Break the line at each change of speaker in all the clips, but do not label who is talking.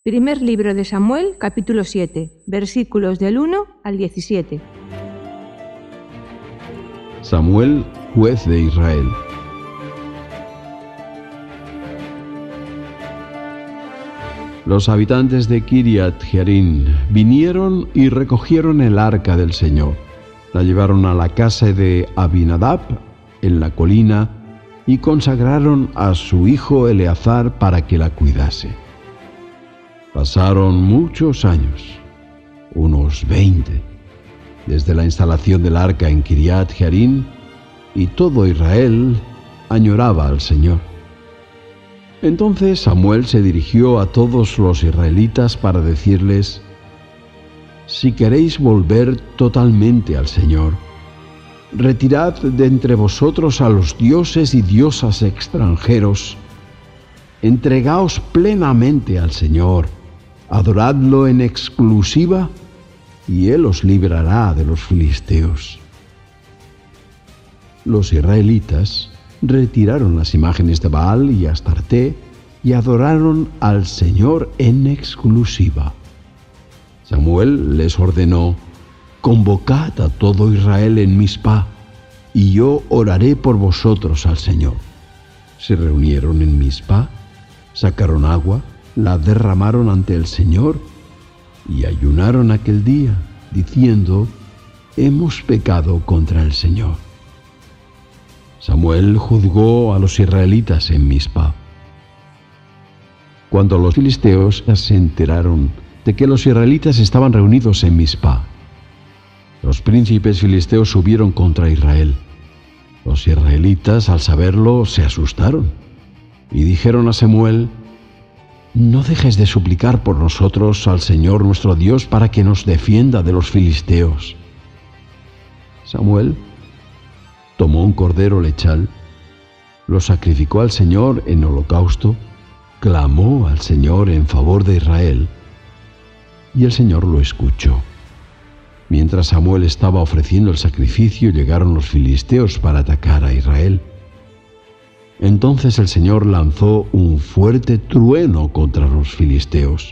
Primer libro de Samuel, capítulo 7, versículos del 1 al 17.
Samuel, juez de Israel. Los habitantes de Kiriat Jearim vinieron y recogieron el arca del Señor. La llevaron a la casa de Abinadab en la colina y consagraron a su hijo Eleazar para que la cuidase. Pasaron muchos años, unos 20, desde la instalación del arca en Kiriat Jearim, y todo Israel añoraba al Señor. Entonces Samuel se dirigió a todos los israelitas para decirles: si queréis volver totalmente al Señor, retirad de entre vosotros a los dioses y diosas extranjeros, entregaos plenamente al Señor, adoradlo en exclusiva, y Él os librará de los filisteos. Los israelitas retiraron las imágenes de Baal y Astarté y adoraron al Señor en exclusiva. Samuel les ordenó: convocad a todo Israel en Mizpá, y yo oraré por vosotros al Señor. Se reunieron en Mizpá, sacaron agua, la derramaron ante el Señor y ayunaron aquel día, diciendo: hemos pecado contra el Señor. Samuel juzgó a los israelitas en Mizpá. Cuando los filisteos se enteraron de que los israelitas estaban reunidos en Mizpá, los príncipes filisteos subieron contra Israel. Los israelitas, al saberlo, se asustaron y dijeron a Samuel: no dejes de suplicar por nosotros al Señor nuestro Dios para que nos defienda de los filisteos. Samuel tomó un cordero lechal, lo sacrificó al Señor en holocausto, clamó al Señor en favor de Israel, y el Señor lo escuchó. Mientras Samuel estaba ofreciendo el sacrificio, llegaron los filisteos para atacar a Israel. Entonces el Señor lanzó un fuerte trueno contra los filisteos.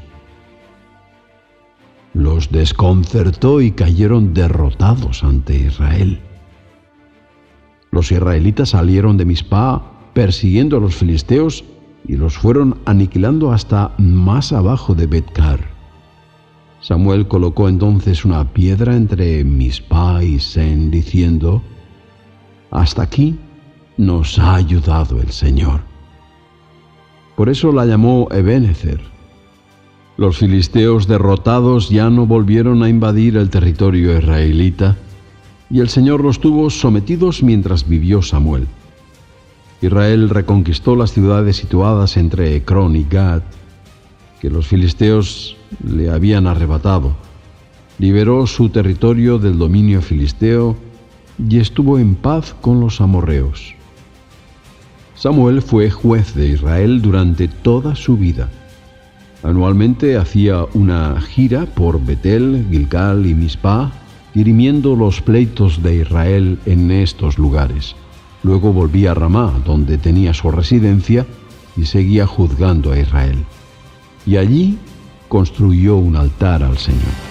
Los desconcertó y cayeron derrotados ante Israel. Los israelitas salieron de Mizpá persiguiendo a los filisteos y los fueron aniquilando hasta más abajo de Bet-car. Samuel colocó entonces una piedra entre Mizpá y Sen, diciendo: hasta aquí nos ha ayudado el Señor. Por eso la llamó Ebenezer. Los filisteos derrotados ya no volvieron a invadir el territorio israelita, y el Señor los tuvo sometidos mientras vivió Samuel. Israel reconquistó las ciudades situadas entre Ecrón y Gat, que los filisteos le habían arrebatado. Liberó su territorio del dominio filisteo y estuvo en paz con los amorreos. Samuel fue juez de Israel durante toda su vida. Anualmente hacía una gira por Betel, Gilgal y Mizpá, dirimiendo los pleitos de Israel en estos lugares. Luego volvía a Ramá, donde tenía su residencia, y seguía juzgando a Israel. Y allí construyó un altar al Señor.